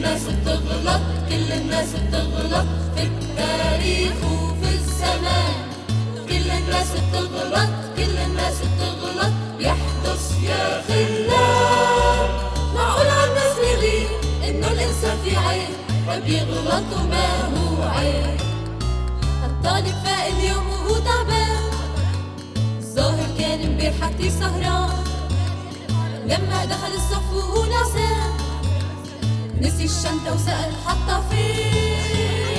الناس بتغلط، كل الناس بتغلط في التاريخ وفي الزمان. كل الناس بتغلط، كل الناس بتغلط، يحدث يا خلان. معقول عالناس بيغيب إنه الإنسان في عيب، فبيغلط وما هو عيب. الطالب فاق اليوم وهو تعبان، الظاهر كان امبارح كتير سهران. لما دخل الصف وهو نعسان، نسي الشنطة وسأل حطها فين.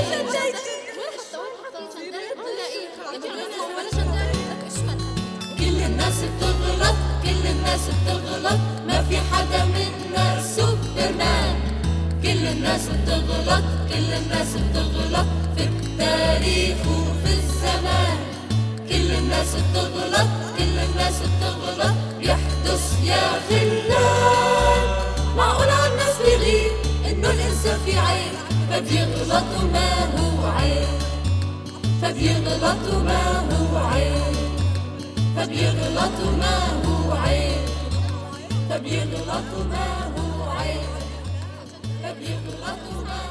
كل الناس بتغلط، كل الناس بتغلط، ما في حدا منا سوبرمان. كل الناس بتغلط، كل الناس بتغلط في التاريخ وفي الزمان. كل الناس بتغلط، كل الناس بتغلط، يحدث يا خلان. معقول عالناس بيغيب إنه الإنسان في عيب، فبيغلط وما هو عيب، فبيغلط وما هو عيب، فبيغلط وما هو عيب، فبيغلط وما هو عيب، فبيغلط وما